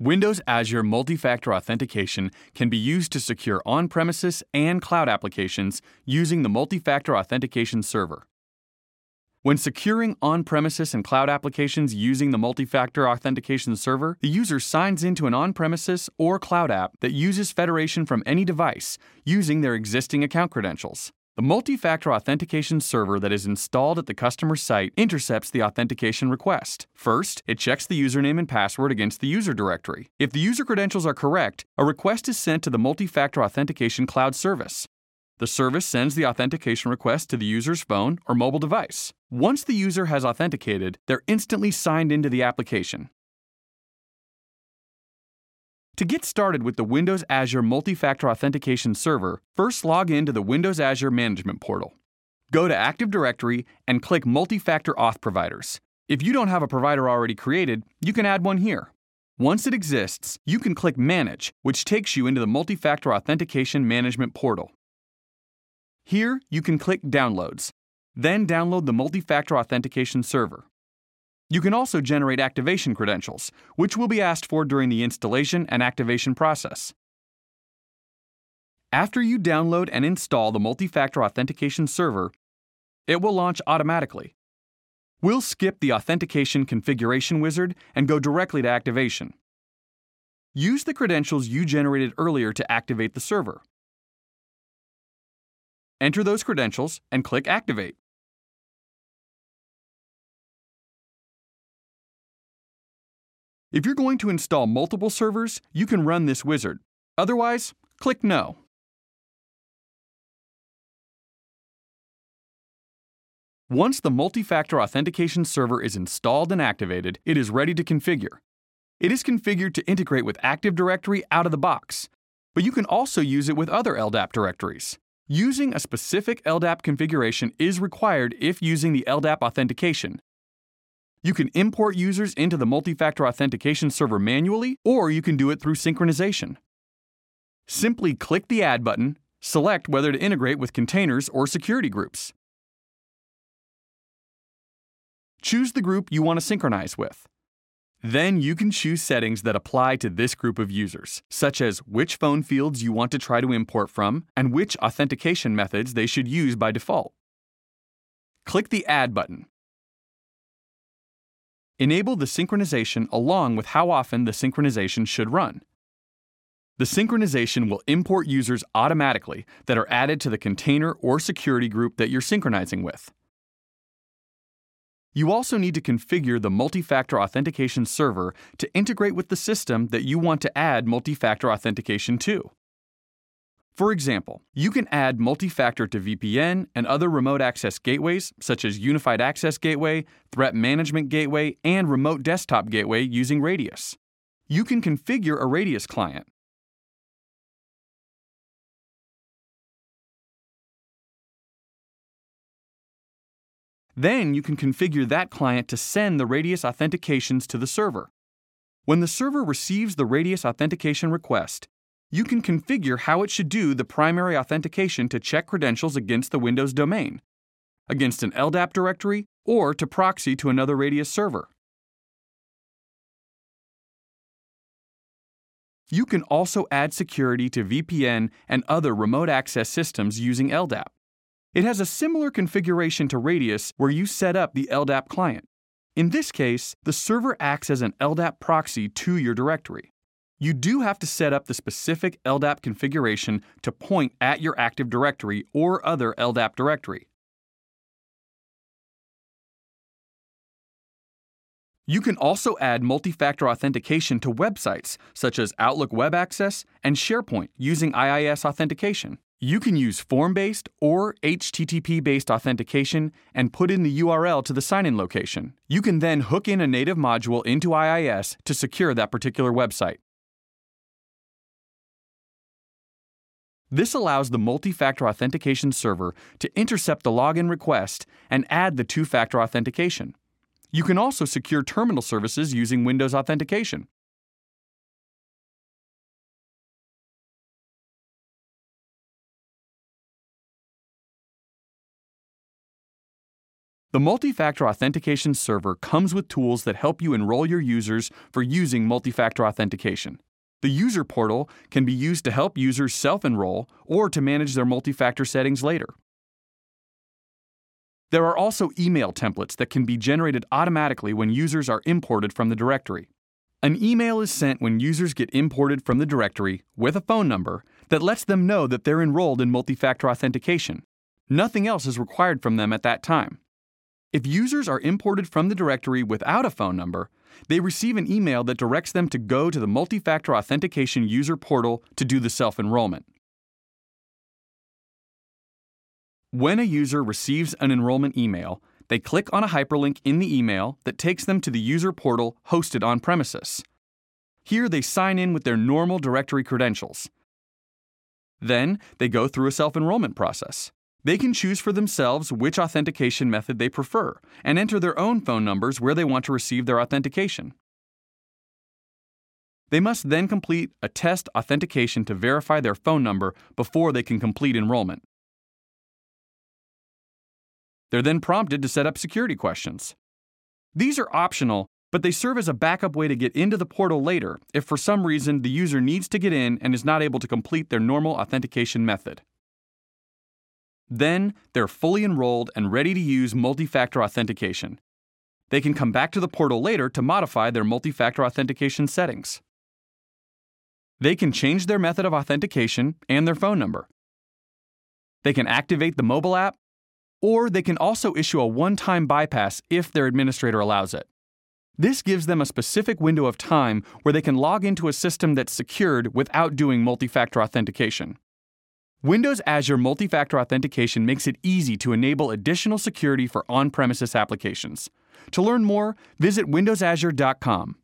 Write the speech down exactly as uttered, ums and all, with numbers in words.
Windows Azure Multi-Factor Authentication can be used to secure on-premises and cloud applications using the Multi-Factor Authentication Server. When securing on-premises and cloud applications using the Multi-Factor Authentication Server, the user signs into an on-premises or cloud app that uses federation from any device using their existing account credentials. The Multi-Factor Authentication Server that is installed at the customer site intercepts the authentication request. First, it checks the username and password against the user directory. If the user credentials are correct, a request is sent to the Multi-Factor Authentication Cloud Service. The service sends the authentication request to the user's phone or mobile device. Once the user has authenticated, they're instantly signed into the application. To get started with the Windows Azure Multi-Factor Authentication Server, first log into the Windows Azure Management Portal. Go to Active Directory and click Multi-Factor Auth Providers. If you don't have a provider already created, you can add one here. Once it exists, you can click Manage, which takes you into the Multi-Factor Authentication Management Portal. Here, you can click Downloads, then download the Multi-Factor Authentication Server. You can also generate activation credentials, which will be asked for during the installation and activation process. After you download and install the Multi-Factor Authentication Server, it will launch automatically. We'll skip the Authentication Configuration Wizard and go directly to activation. Use the credentials you generated earlier to activate the server. Enter those credentials and click Activate. If you're going to install multiple servers, you can run this wizard. Otherwise, click No. Once the Multi-Factor Authentication Server is installed and activated, it is ready to configure. It is configured to integrate with Active Directory out of the box, but you can also use it with other L D A P directories. Using a specific L D A P configuration is required if using the L D A P authentication. You can import users into the Multi-Factor Authentication Server manually, or you can do it through synchronization. Simply click the Add button, select whether to integrate with containers or security groups. Choose the group you want to synchronize with. Then you can choose settings that apply to this group of users, such as which phone fields you want to try to import from and which authentication methods they should use by default. Click the Add button. Enable the synchronization along with how often the synchronization should run. The synchronization will import users automatically that are added to the container or security group that you're synchronizing with. You also need to configure the Multi-Factor Authentication Server to integrate with the system that you want to add multi-factor authentication to. For example, you can add multi-factor to V P N and other remote access gateways such as Unified Access Gateway, Threat Management Gateway, and Remote Desktop Gateway using Radius. You can configure a Radius client. Then you can configure that client to send the Radius authentications to the server. When the server receives the Radius authentication request, you can configure how it should do the primary authentication to check credentials against the Windows domain, against an L D A P directory, or to proxy to another Radius server. You can also add security to V P N and other remote access systems using L D A P. It has a similar configuration to Radius where you set up the L D A P client. In this case, the server acts as an L D A P proxy to your directory. You do have to set up the specific L D A P configuration to point at your Active Directory or other L D A P directory. You can also add multi-factor authentication to websites such as Outlook Web Access and SharePoint using I I S authentication. You can use form-based or H T T P-based authentication and put in the U R L to the sign-in location. You can then hook in a native module into I I S to secure that particular website. This allows the Multi-Factor Authentication Server to intercept the login request and add the two-factor authentication. You can also secure terminal services using Windows Authentication. The multi-factor authentication server comes with tools that help you enroll your users for using multi-factor authentication. The user portal can be used to help users self-enroll or to manage their multi-factor settings later. There are also email templates that can be generated automatically when users are imported from the directory. An email is sent when users get imported from the directory with a phone number that lets them know that they're enrolled in multi-factor authentication. Nothing else is required from them at that time. If users are imported from the directory without a phone number, they receive an email that directs them to go to the multi-factor authentication user portal to do the self-enrollment. When a user receives an enrollment email, they click on a hyperlink in the email that takes them to the user portal hosted on premises. Here they sign in with their normal directory credentials. Then they go through a self-enrollment process. They can choose for themselves which authentication method they prefer and enter their own phone numbers where they want to receive their authentication. They must then complete a test authentication to verify their phone number before they can complete enrollment. They're then prompted to set up security questions. These are optional, but they serve as a backup way to get into the portal later if for some reason the user needs to get in and is not able to complete their normal authentication method. Then, they're fully enrolled and ready to use multi-factor authentication. They can come back to the portal later to modify their multi-factor authentication settings. They can change their method of authentication and their phone number. They can activate the mobile app, or they can also issue a one-time bypass if their administrator allows it. This gives them a specific window of time where they can log into a system that's secured without doing multi-factor authentication. Windows Azure Multi-Factor Authentication makes it easy to enable additional security for on-premises applications. To learn more, visit windows azure dot com.